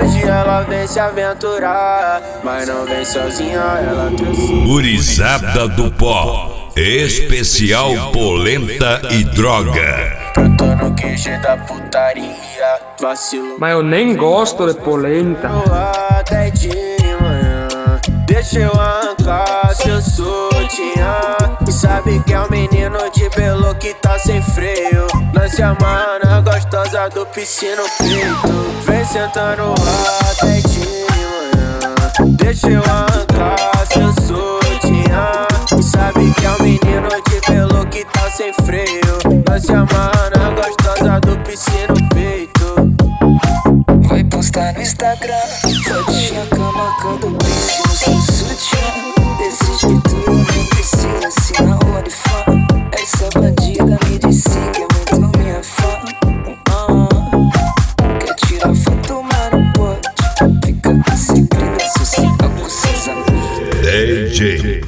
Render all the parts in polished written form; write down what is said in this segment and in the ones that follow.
Hoje ela vem se aventurar, mas não vem sozinha, ela trouxe Gurizada do Pó, especial polenta e droga. Brotou no QG da putaria, vacilo. Mas eu nem gosto de polenta. Até de manhã, deixa eu arrancar seu sutiã. Sabe que é um menino de belo que tá sem freio. Nós se amarra gostosa do piscino peito. Vem sentando até de manhã, deixa eu arrancar seu sutiã. Sabe que é um menino de belo que tá sem freio. Nós se amarra gostosa do piscino peito. Vai postar no Instagram, fotinha camacando o piscino sem sutiã. Desse jeito eu nem preciso assinar o OnlyFans. Essa bandida me disse que é muito minha fã. Quer tirar foto, mas não pode. Fica em segredo social com seus amigos. DJ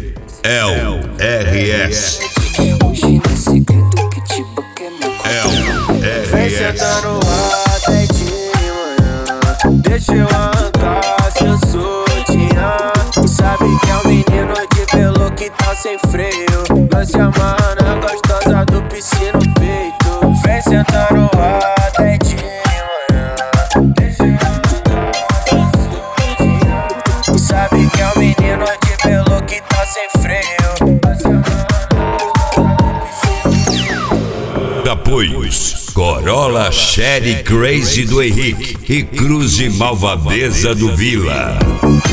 LRS. Hoje não é segredo que tipo que é meu conteúdo. Vem LRS. sentando até de manhã, deixa eu arrancar seu sutiã. Sabe que é um menino de pelo que tá sem freio. Nós se amarra gostosa do piscino peito. Vem sentando até de manhã, deixa eu arrancar seu sutiã. Sabe que é um menino de pelo que tá sem freio. Nós se amarra Apoios: Corolla Cherry Crazy do Henrique e Cruze Malvadeza do Vila.